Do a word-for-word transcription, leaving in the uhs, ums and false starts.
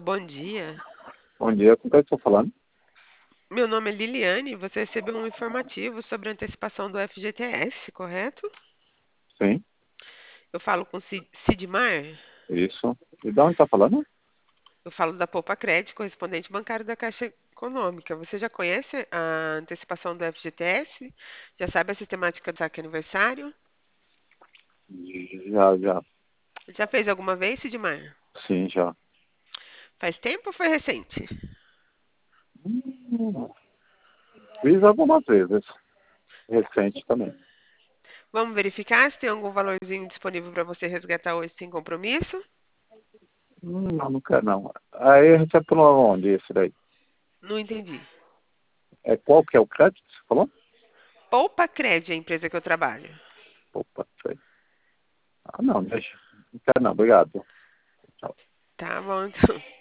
bom dia. Bom dia, com quem eu estou falando? Meu nome é Liliane. Você recebeu um informativo sobre a antecipação do F G T S, correto? Sim, Eu falo com Cid- Sidmar. isso. E de onde está falando? Eu falo da Poupa Crédito, correspondente bancário da Caixa Econômica. Você já conhece a antecipação do F G T S? Já sabe a sistemática do saque aniversário? Já, já. Já fez alguma vez, Sidmar? Sim, já. Faz tempo ou foi recente? Hum, Fiz algumas vezes. Recente também. Vamos verificar se tem algum valorzinho disponível para você resgatar hoje sem compromisso? Hum, Não, não quero não. Aí a gente é por onde esse daí? Não entendi. É qual que é o crédito que você falou? Poupa Crédito é a empresa que eu trabalho. Opa, sei. Ah, não, deixa. Não quero não, obrigado. Tchau. Tá bom, então.